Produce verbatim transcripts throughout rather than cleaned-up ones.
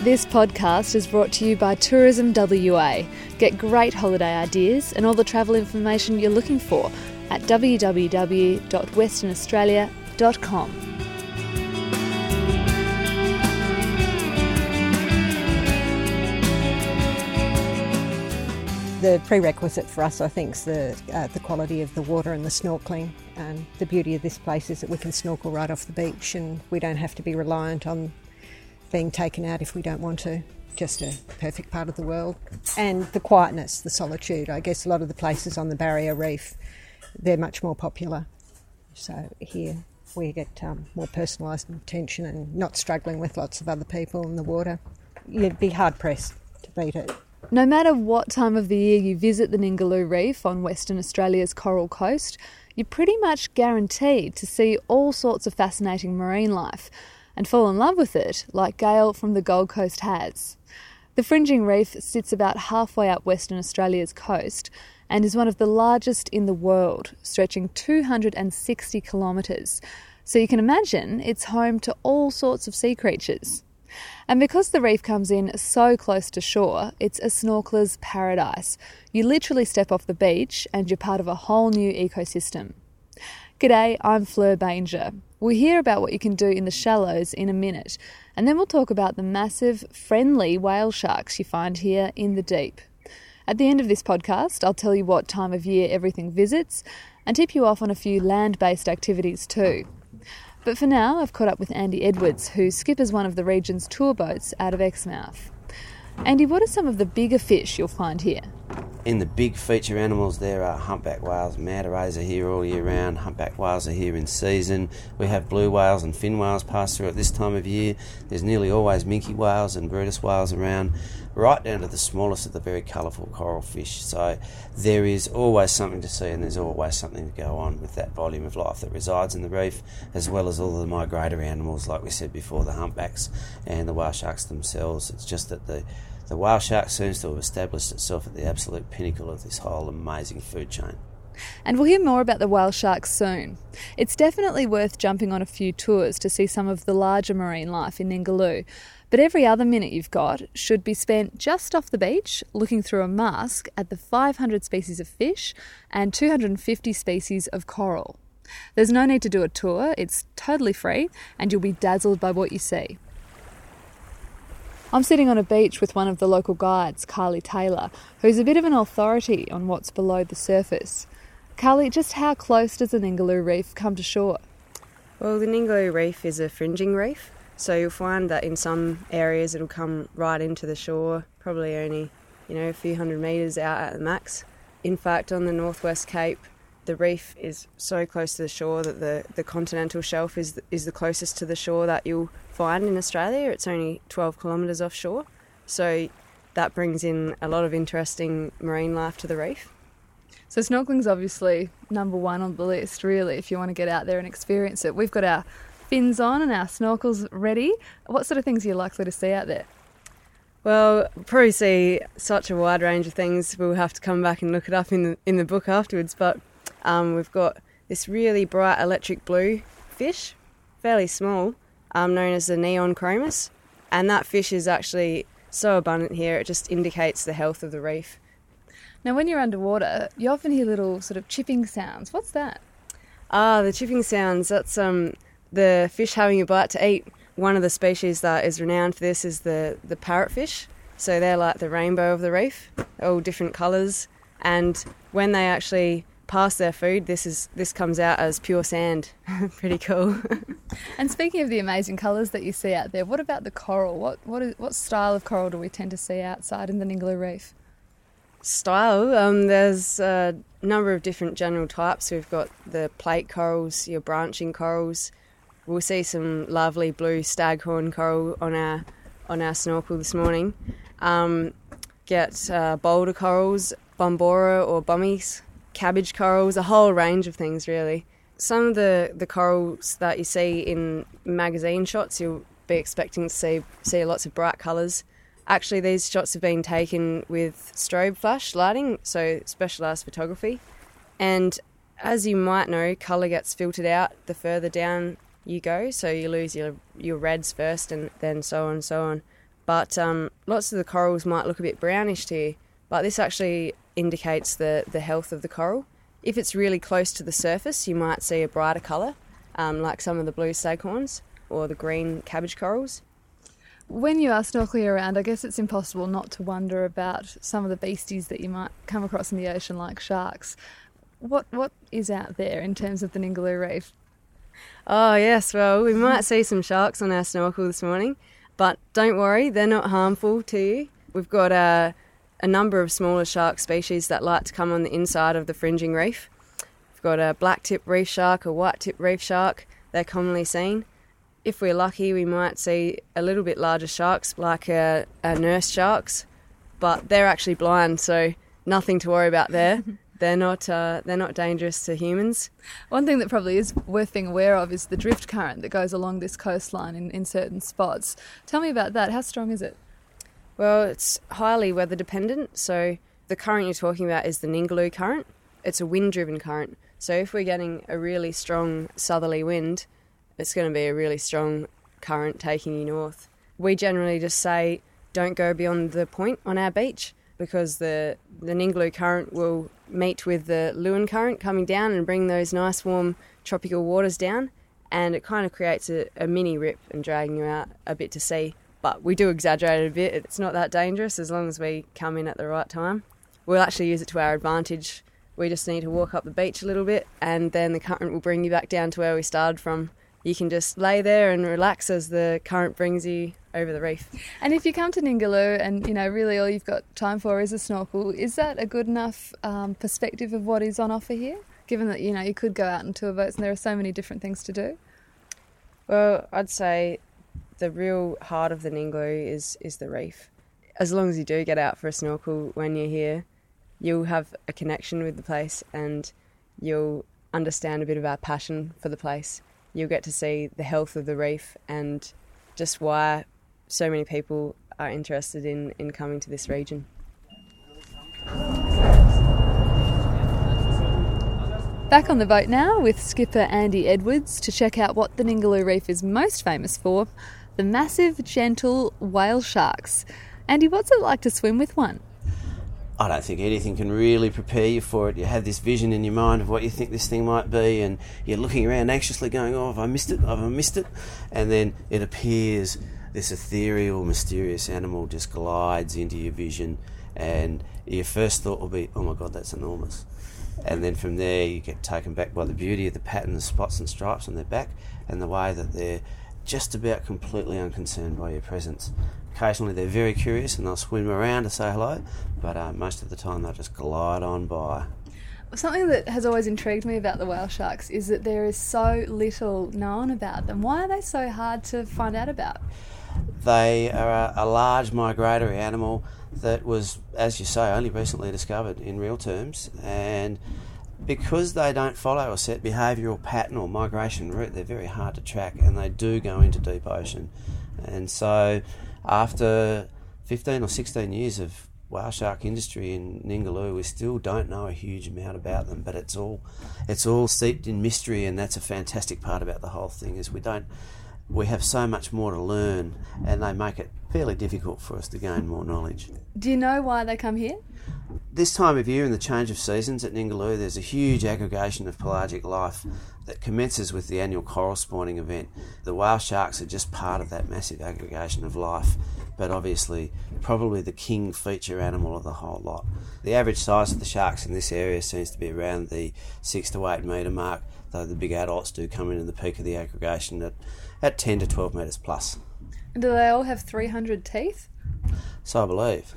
This podcast is brought to you by Tourism W A. Get great holiday ideas and all the travel information you're looking for at w w w dot western australia dot com. The prerequisite for us, I think, is the, uh, the quality of the water and the snorkelling. And the beauty of this place is that we can snorkel right off the beach and we don't have to be reliant on being taken out if we don't want to. Just a perfect part of the world. And the quietness, the solitude. I guess a lot of the places on the Barrier Reef, they're much more popular. So here we get um, more personalised attention and not struggling with lots of other people in the water. You'd be hard-pressed to beat it. No matter what time of the year you visit the Ningaloo Reef on Western Australia's Coral Coast, you're pretty much guaranteed to see all sorts of fascinating marine life and fall in love with it, like Gail from the Gold Coast has. The Fringing Reef sits about halfway up Western Australia's coast and is one of the largest in the world, stretching two hundred sixty kilometres. So you can imagine it's home to all sorts of sea creatures. And because the reef comes in so close to shore, it's a snorkeller's paradise. You literally step off the beach and you're part of a whole new ecosystem. G'day, I'm Fleur Banger. We'll hear about what you can do in the shallows in a minute, and then we'll talk about the massive, friendly whale sharks you find here in the deep. At the end of this podcast, I'll tell you what time of year everything visits and tip you off on a few land-based activities too. But for now, I've caught up with Andy Edwards, who skippers one of the region's tour boats out of Exmouth. Andy, what are some of the bigger fish you'll find here? In the big feature animals, there are humpback whales. Manta rays are here all year round. Humpback whales are here in season. We have blue whales and fin whales pass through at this time of year. There's nearly always minke whales and Brutus whales around, right down to the smallest of the very colourful coral fish. So there is always something to see, and there's always something to go on with that volume of life that resides in the reef, as well as all the migratory animals, like we said before, the humpbacks and the whale sharks themselves. It's just that the The whale shark seems to have established itself at the absolute pinnacle of this whole amazing food chain. And we'll hear more about the whale sharks soon. It's definitely worth jumping on a few tours to see some of the larger marine life in Ningaloo, but every other minute you've got should be spent just off the beach looking through a mask at the five hundred species of fish and two hundred fifty species of coral. There's no need to do a tour, it's totally free, and you'll be dazzled by what you see. I'm sitting on a beach with one of the local guides, Carly Taylor, who's a bit of an authority on what's below the surface. Carly, just how close does the Ningaloo Reef come to shore? Well, the Ningaloo Reef is a fringing reef, so you'll find that in some areas it'll come right into the shore, probably only, you know, a few hundred metres out at the max. In fact, on the Northwest Cape, the reef is so close to the shore that the, the continental shelf is the, is the closest to the shore that you'll find in Australia. It's only twelve kilometres offshore, so that brings in a lot of interesting marine life to the reef. So snorkeling's obviously number one on the list, really, if you want to get out there and experience it. We've got our fins on and our snorkels ready. What sort of things are you likely to see out there? Well, we'll probably see such a wide range of things. We'll have to come back and look it up in the, in the book afterwards, but Um, we've got this really bright electric blue fish, fairly small, um, known as the neon chromis, and that fish is actually so abundant here it just indicates the health of the reef. Now when you're underwater, you often hear little sort of chipping sounds. What's that? Ah, the chipping sounds, that's um, the fish having a bite to eat. One of the species that is renowned for this is the, the parrotfish, so they're like the rainbow of the reef, all different colours, and when they actually pass their food, this is this comes out as pure sand. Pretty cool. And speaking of the amazing colours that you see out there, what about the coral? What what is what style of coral do we tend to see outside in the Ningaloo Reef? Style, um, there's a number of different general types. We've got the plate corals, your branching corals. We'll see some lovely blue staghorn coral on our on our snorkel this morning. Um, get uh, boulder corals, bombora or bommies. Cabbage corals, a whole range of things really. Some of the, the corals that you see in magazine shots, you'll be expecting to see see lots of bright colours. Actually, these shots have been taken with strobe flash lighting, so specialised photography. And as you might know, colour gets filtered out the further down you go, so you lose your your reds first and then so on and so on. But um, lots of the corals might look a bit brownish to you, but this actually indicates the, the health of the coral. If it's really close to the surface, you might see a brighter colour, um, like some of the blue staghorns or the green cabbage corals. When you are snorkelling around, I guess it's impossible not to wonder about some of the beasties that you might come across in the ocean, like sharks. What What is out there in terms of the Ningaloo Reef? Oh yes, well, we might see some sharks on our snorkel this morning, but don't worry, they're not harmful to you. We've got a, a number of smaller shark species that like to come on the inside of the fringing reef. We've got a black-tip reef shark, a white-tip reef shark. They're commonly seen. If we're lucky, we might see a little bit larger sharks, like a, a nurse sharks, but they're actually blind, so nothing to worry about there. They're not uh, they're not dangerous to humans. One thing that probably is worth being aware of is the drift current that goes along this coastline in, in certain spots. Tell me about that. How strong is it? Well, it's highly weather dependent. So the current you're talking about is the Ningaloo current. It's a wind-driven current. So if we're getting a really strong southerly wind, it's going to be a really strong current taking you north. We generally just say don't go beyond the point on our beach, because the, the Ningaloo current will meet with the Lewin current coming down and bring those nice warm tropical waters down, and it kind of creates a, a mini rip and dragging you out a bit to sea. But we do exaggerate it a bit. It's not that dangerous as long as we come in at the right time. We'll actually use it to our advantage. We just need to walk up the beach a little bit, and then the current will bring you back down to where we started from. You can just lay there and relax as the current brings you over the reef. And if you come to Ningaloo and, you know, really all you've got time for is a snorkel, is that a good enough um, perspective of what is on offer here? Given that, you know, you could go out on tour boats and there are so many different things to do. Well, I'd say the real heart of the Ningaloo is, is the reef. As long as you do get out for a snorkel when you're here, you'll have a connection with the place and you'll understand a bit of our passion for the place. You'll get to see the health of the reef and just why so many people are interested in, in coming to this region. Back on the boat now with skipper Andy Edwards to check out what the Ningaloo Reef is most famous for, the massive, gentle whale sharks. Andy, what's it like to swim with one? I don't think anything can really prepare you for it. You have this vision in your mind of what you think this thing might be, and you're looking around anxiously going, oh, have I missed it? Have I missed it? And then it appears, this ethereal, mysterious animal just glides into your vision, and your first thought will be, oh my God, that's enormous. And then from there you get taken back by the beauty of the pattern, the spots and stripes on their back, and the way that they're just about completely unconcerned by your presence. Occasionally they're very curious and they'll swim around to say hello, but uh, most of the time they'll just glide on by. Something that has always intrigued me about the whale sharks is that there is so little known about them. Why are they so hard to find out about? They are a, a large migratory animal that was, as you say, only recently discovered in real terms, and because they don't follow a set behavioural pattern or migration route, they're very hard to track, and they do go into deep ocean. And so after fifteen or sixteen years of whale shark industry in Ningaloo, we still don't know a huge amount about them, but it's all it's all steeped in mystery, and that's a fantastic part about the whole thing, is we don't we have so much more to learn, and they make it fairly difficult for us to gain more knowledge. Do you know why they come here? This time of year, in the change of seasons at Ningaloo, there's a huge aggregation of pelagic life that commences with the annual coral spawning event. The whale sharks are just part of that massive aggregation of life, but obviously probably the king feature animal of the whole lot. The average size of the sharks in this area seems to be around the six to eight metre mark, though the big adults do come into the peak of the aggregation at, at ten to twelve metres plus. And do they all have three hundred teeth? So I believe.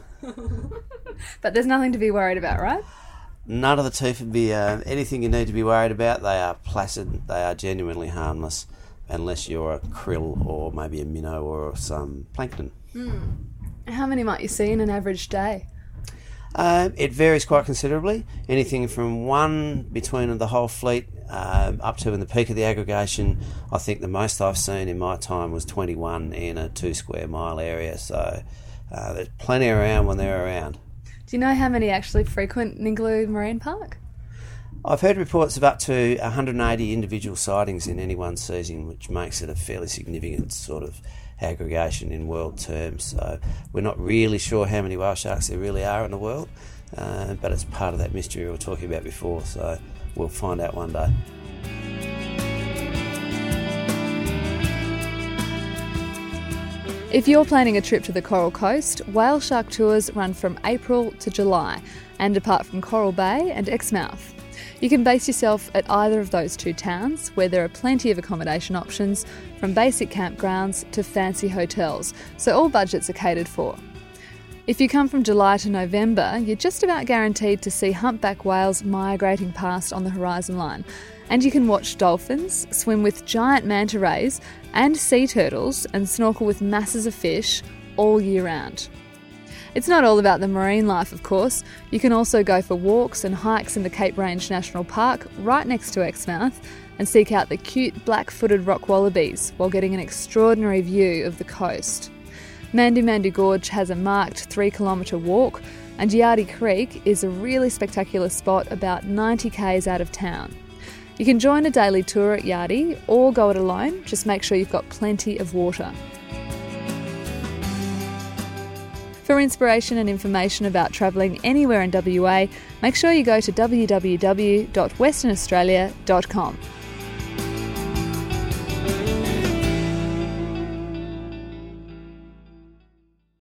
But there's nothing to be worried about, right? None of the teeth would be uh, anything you need to be worried about. They are placid, they are genuinely harmless, unless you're a krill or maybe a minnow or some plankton. Mm. How many might you see in an average day? Uh, it varies quite considerably. Anything from one between the whole fleet uh, up to in the peak of the aggregation. I think the most I've seen in my time was twenty-one in a two square mile area. So uh, there's plenty around when they're around. Do you know how many actually frequent Ningaloo Marine Park? I've heard reports of up to one hundred eighty individual sightings in any one season, which makes it a fairly significant sort of aggregation in world terms. So we're not really sure how many whale sharks there really are in the world, uh, but it's part of that mystery we were talking about before, so we'll find out one day. If you're planning a trip to the Coral Coast, whale shark tours run from April to July and depart from Coral Bay and Exmouth. You can base yourself at either of those two towns, where there are plenty of accommodation options, from basic campgrounds to fancy hotels, so all budgets are catered for. If you come from July to November, you're just about guaranteed to see humpback whales migrating past on the horizon line, and you can watch dolphins, swim with giant manta rays and sea turtles, and snorkel with masses of fish all year round. It's not all about the marine life, of course. You can also go for walks and hikes in the Cape Range National Park right next to Exmouth and seek out the cute black-footed rock wallabies while getting an extraordinary view of the coast. Mandu Mandu Gorge has a marked three kilometre walk, and Yardi Creek is a really spectacular spot about ninety kays out of town. You can join a daily tour at Yardi or go it alone, just make sure you've got plenty of water. For inspiration and information about travelling anywhere in W A, make sure you go to w w w dot western australia dot com.